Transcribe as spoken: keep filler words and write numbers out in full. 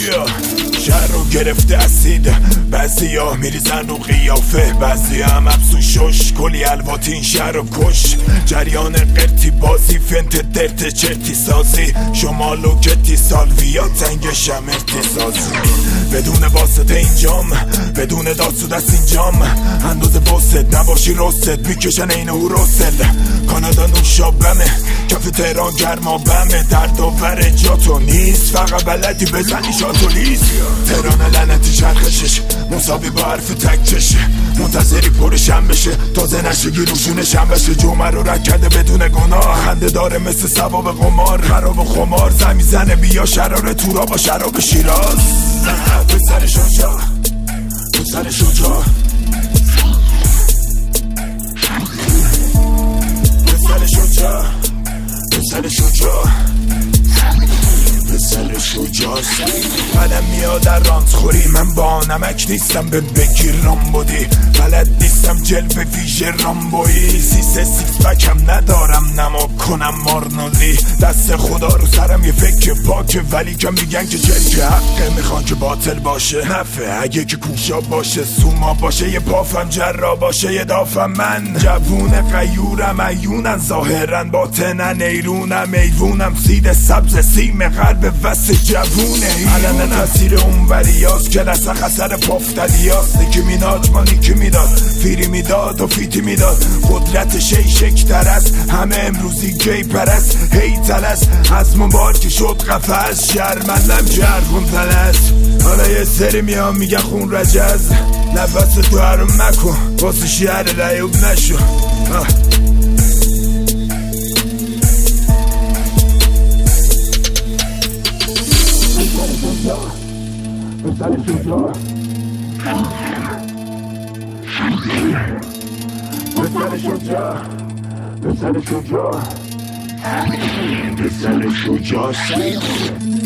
بیا شهر رو گرفته اسید، بعضی ها میریزن رو قیافه، بعضی هم افسون شش، کلی الواتی این شهر رو کش. جریان قرتی بازی، فنت درت چرتی سازی، شمال و کتی سالویا تنگش هم ارتی سازی. بدون واسطه اینجام، بدون داد دست اینجام، انداز باست نباشی رست میکشن این او رسل. کانادا نوشابمه، کف تهران گرما بمه، درد و بر جاتو نیست، فقط بلدی بزنی شاتو لیست. تهران لعنتی چرخشش مساوی با حرف تک چشه، منتظری پرشم بشه تازه نشگی روشونشم بشه. جمعه رو رد کرده بدون گناه، خنده داره مثل ثواب قمار، خراب و خمار زمی زنه بیا شرار تورا با شراب شیراز. پسر شجاع، پسر شجاع، پسر شجاع، پسر شجاع، پسر شجاع. قلم میاد در رانت خوری، من با نمک نیستم به بگیر رامبودی، بلد نیستم جلوه ویژه رامبویی، سیسه سیکس پکم ندارم نما کنم مارنولی. دست خدا رو سرم یه فکر پاکه، ولی که میگن که جلک حقه، میخوان که باطل باشه نفه، اگه که کوشا باشه سوما باشه، یه پافم جرا باشه یه دافم. من جوون غیورم عیونن ظاهرن باطنن، ایرونم ایوونم سید سبز سیم غرب وسط جوونه. علم تاثیر اون وریاست که رسخ اثر پافتدیاست، نیکی میناج ما نیکی میداد، فیری میداد و فیتی میداد، قدرت شی شکتر است، همه امروزی گی پرست، هی تلست از منبار که شد قفص، شرمندم جرخون تلست. حالا یه سری میام میگن خون رجز، نفس تو حرم مکن واسه شهر ریوب نشو. آه. پسر شجاع، پسر شجاع، پسر شجاع، پسر شجاع.